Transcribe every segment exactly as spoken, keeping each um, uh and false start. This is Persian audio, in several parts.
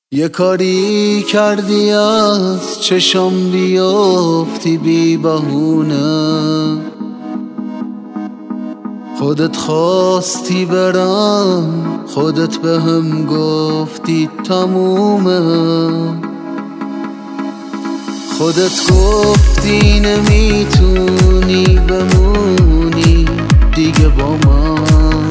یه کاری کردی از چشم بیافتی بی بهونه، خودت خواستی برم، خودت به هم گفتی تمومه، خودت گفتی نمیتونی بمونی دیگه با من،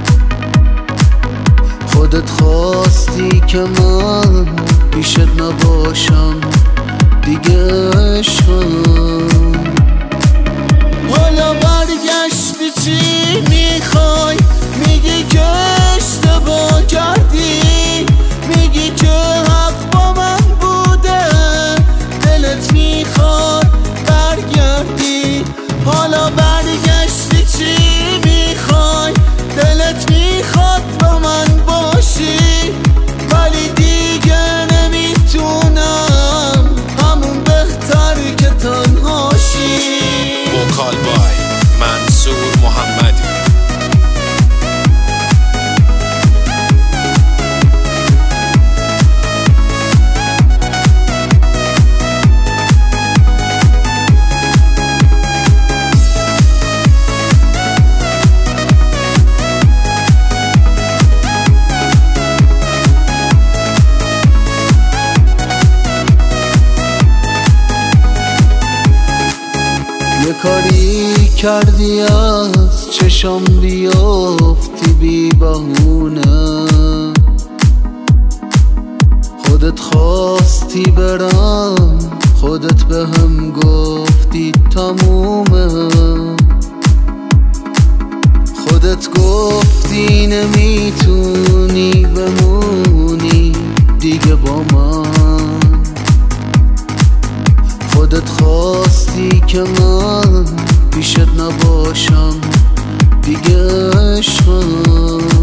خودت خواستی که من پیشت نباشم دیگه عشقم. حالا برگشتی چی میخوای؟ میگی که اشتباه کردی، میگی که حق با من بوده، دلت میخواد برگردی. حالا برگشتی چی میخوای؟ دلت میخواد با من باشی، ولی دیگه نمیتونم، همون بهتر که تنهاشی. وکال بای منصور محمدی. یه کاری کردی از چشم بیافتی بی بهونه، خودت خواستی برم، خودت به هم گفتی تمومه، خودت گفتی نمیتونی بمونی دیگه با من، خودت خواستی که من پیشت نباشم دیگه عشقم.